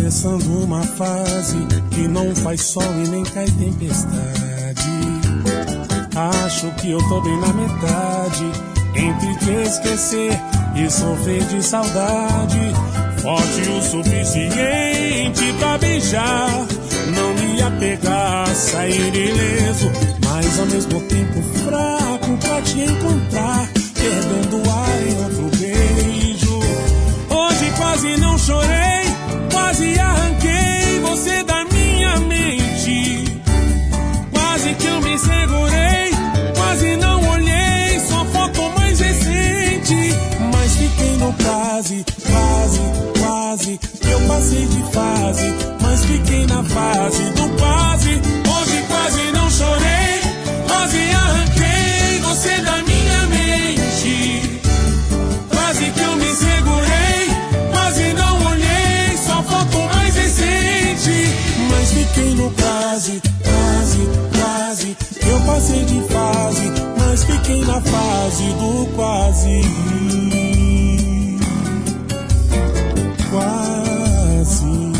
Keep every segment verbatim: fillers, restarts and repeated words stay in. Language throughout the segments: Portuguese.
atravessando uma fase que não faz sol e nem cai tempestade. Acho que eu tô bem na metade entre te esquecer e sofrer de saudade. Forte o suficiente pra beijar, não me apegar, sair ileso, mas ao mesmo tempo fraco pra te encontrar, perdendo o ar em outro beijo. Hoje quase não chorei, quase arranquei você da minha mente. Quase que eu me segurei, quase não olhei sua foto mais recente. Mas fiquei no quase, quase, quase. Eu passei de fase, mas fiquei na fase do quase. Hoje quase não chorei, quase arranquei você da minha mente. Quase que eu me segurei, quase não olhei sua foto mais recente. Mas fiquei no quase, quase, quase. Eu passei de fase, mas fiquei na fase do quase. Quase.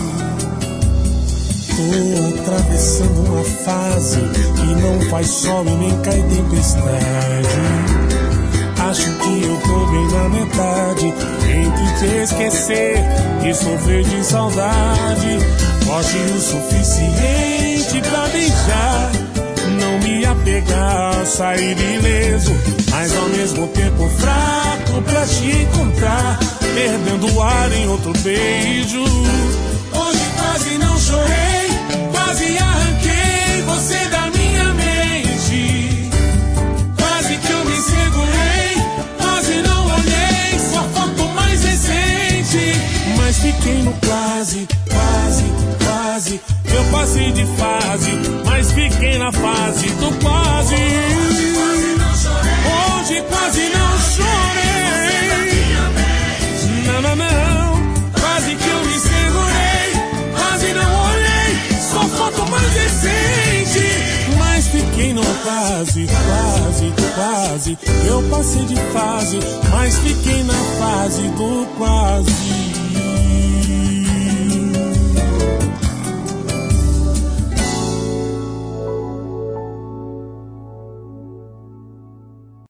Tô atravessando uma fase que não faz sol e nem cai tempestade. Acho que eu tô bem na metade entre te esquecer e sofrer de saudade. Forte o suficiente pra beijar, não me apegar, sair ileso, mas ao mesmo tempo fraco pra te encontrar, perdendo o ar em outro beijo. Hoje quase não chorei, quase arranquei você da minha mente. Quase que eu me segurei, quase não olhei sua foto mais recente. Mas fiquei no quase, quase, quase. Eu passei de fase, mas fiquei na fase do quase. Hoje quase não chorei, não, não, não. Quase que eu me segurei, quase não olhei sua foto mais recente. Mas fiquei no quase, quase, quase. Eu passei de fase, mas fiquei na fase do quase.